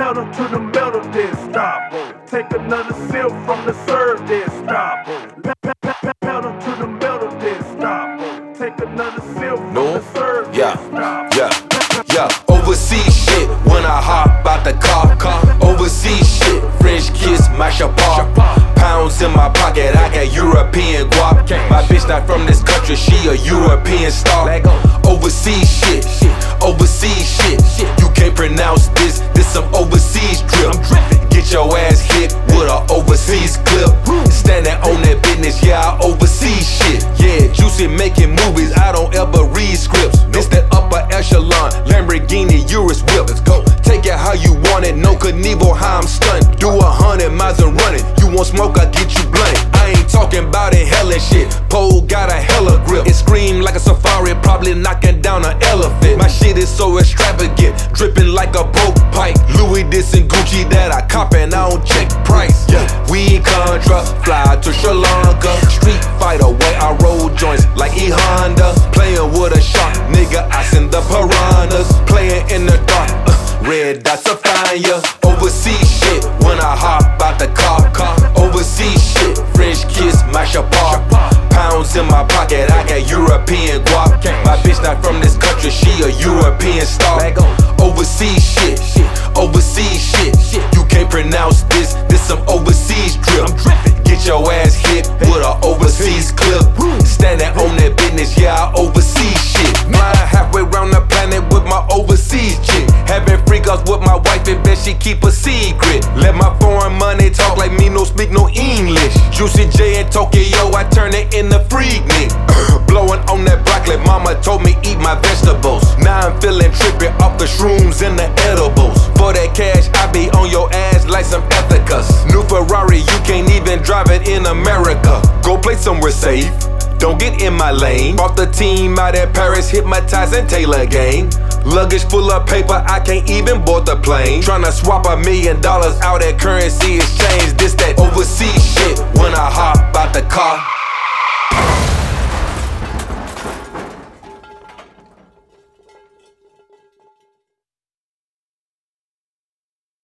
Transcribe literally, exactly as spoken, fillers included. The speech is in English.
pedal to the metal, then stop. Take another sip from the serve, then stop. Pedal to the metal, then stop. Take another sip from No. the serve, Yeah, then stop. yeah, yeah. Overseas shit when I hop out the car. Overseas shit, French kiss, my chapar. Pounds in my pocket, I got European guap. My bitch not from this country, she a European star. Overseas shit, overseas shit. You can't pronounce this, this some overseas drip. Get your ass hit with a overseas clip. Standing on that business, yeah, I overseas shit. Yeah, Juicy making movies, I don't ever read scripts. This that upper echelon, Lamborghini Urus whip. Let's go. Take it how you want it, no Knievel, how I'm stunned. Do a hundred miles and run it. You want smoke, I get you blunt. I ain't talking about inhaling shit. Pole got a hella grip. It scream like a safari, probably knocking down an elephant. My shit is so extravagant, dripping like a broke pipe. Louis this and Gucci that I cop and I don't check price. Yeah, we Contra, fly to Sri Lanka. Street fighter, way I roll joints like E Honda. Playing with a shark, nigga, I send the piranhas. Playing in the dark, uh, red dots to find ya. Overseas shit when I hop out the car. Overseas shit, French kiss, my chapar. Pounds in my pocket, I got European guap. My bitch not from this country, she a European star. Overseas shit, overseas shit. You can't pronounce this, this some overseas drip. Get your ass hit with a overseas clip. Standing on that business, yeah, I overseas shit. Flying halfway around the planet with my overseas chick. Having freakouts with my wife and bet she keep a secret. Let my foreign money talk like me, no speak no English. Juicy J in Tokyo, I turn it into freaknik. Blowing on that broccoli, mama told me eat my vegetables. Now I'm feeling trippy off the shrooms and the edibles. For that cash, I be on your ass like some ethicas. New Ferrari, you can't even drive it in America. Go play somewhere safe, don't get in my lane. Bought the team out at Paris, hypnotized and Taylor gang. Luggage full of paper, I can't even board the plane. Tryna swap a million dollars out at currency exchange. This that overseas shit when I hop out the car.